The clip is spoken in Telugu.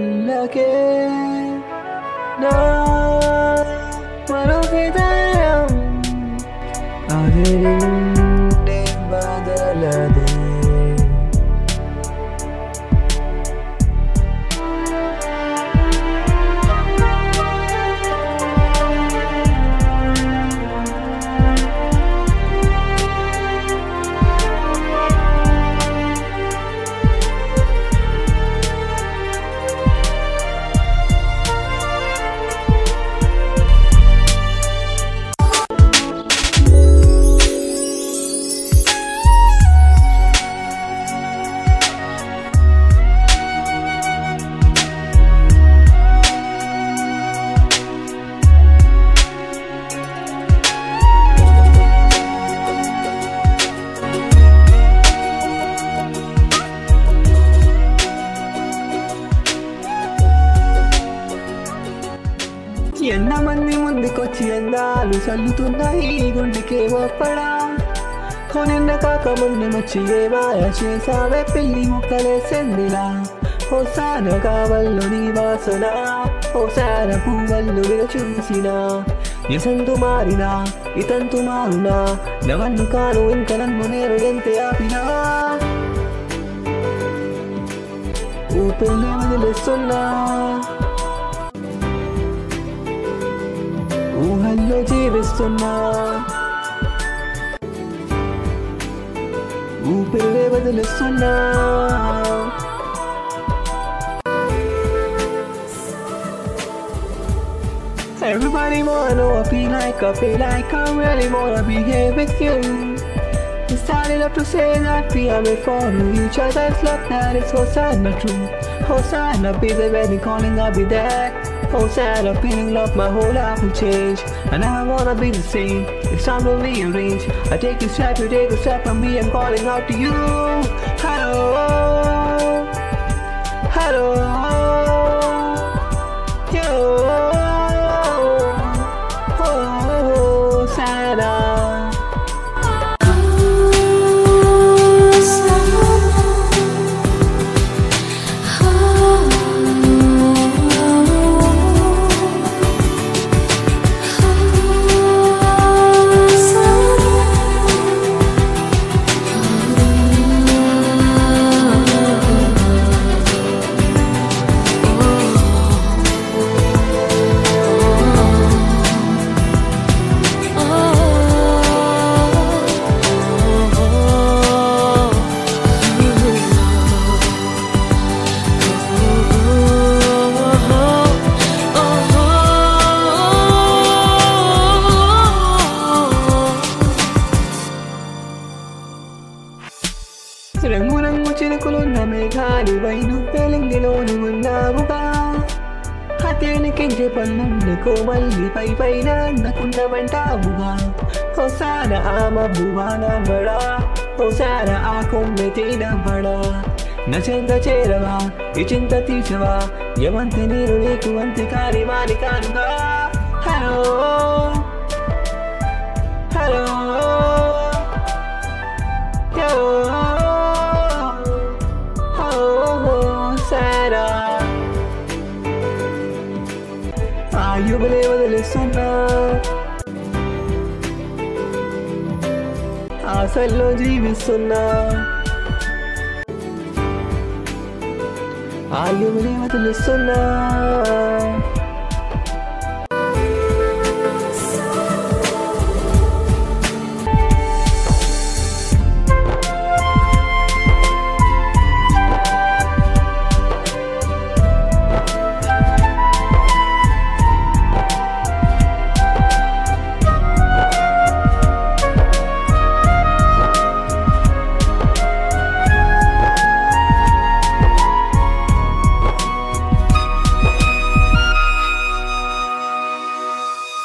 కళ్ళకే నా మరో హృదయం అది నిన్నే బదలదే. ఎంతమంది ముందుకొచ్చి ఎందాలు చల్లుతున్నాయి గుండెకే ఒప్పడా. కొనిన్న కాక ముందు వచ్చి ఏ మాయ చేసావే పిల్లి ముక్కలేసెందిలా. హోసాన కావల్లో నీ వాసన హోసాన పువ్వల్లు చూసిన ఎసంతు మారినా ఇతంతు మారునా నవన్ను కాను ఇంక నన్ను నేను ఎంతే ఆపినా. ఊపిరి వదిలేస్తున్నా ఊహల్లో జీవిస్తున్నా ఊపిరి వదిలేస్తున్నా. Everybody wanna know I feel like I really wanna be here with you. We started up to say that we are made for each other's love, that is Hosanna true. Hosanna be the wedding calling, I'll be there. Hosanna feeling love, my whole life will change. And I wanna be the same, it's time to rearrange. I take a step, you take a step from me, I'm calling out to you. Hello, hello, yo, Hosanna. రంగు రంగు చినుకులున్న మేఘాలివై నువ్వెలింగిలోను ఉన్నావుగా. హతేనికించే పన్నుండుకో మళ్ళీ పై పైన అందకుండమంటావుగా. హోసాన ఆ మబ్బువా నవ్వడా హోసాన ఆ కొమ్మెతి నవ్వడా. నచెంత చేరవా ఈ చింత తీర్చవా ఎవంత నేను నీకు అంతే కాని మాని కానుగా. హలో హలో ఆయువులే వదిలేస్తున్నా ఆశల్లో జీవిస్తున్నా ఆయువులే వదిలేస్తున్నా.